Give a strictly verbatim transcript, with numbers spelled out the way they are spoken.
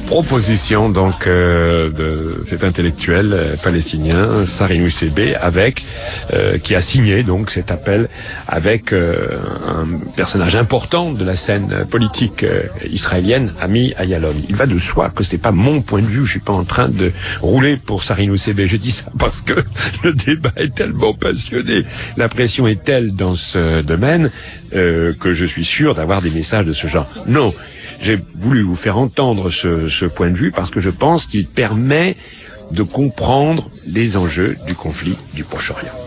proposition donc euh, de cet intellectuel euh, palestinien Sarinoui Seebe avec euh, qui a signé donc cet appel avec euh, un personnage important de la scène politique euh, israélienne, Ami Ayalon. Il va de soi que c'est pas mon point de vue, je suis pas en train de rouler pour Sarinoui Seebe, je dis ça parce que le débat est tellement passionné, la pression est telle dans ce domaine euh, que je suis sûr d'avoir des messages de ce genre. Non, j'ai voulu vous faire entendre ce, ce point de vue parce que je pense qu'il permet de comprendre les enjeux du conflit du Proche-Orient.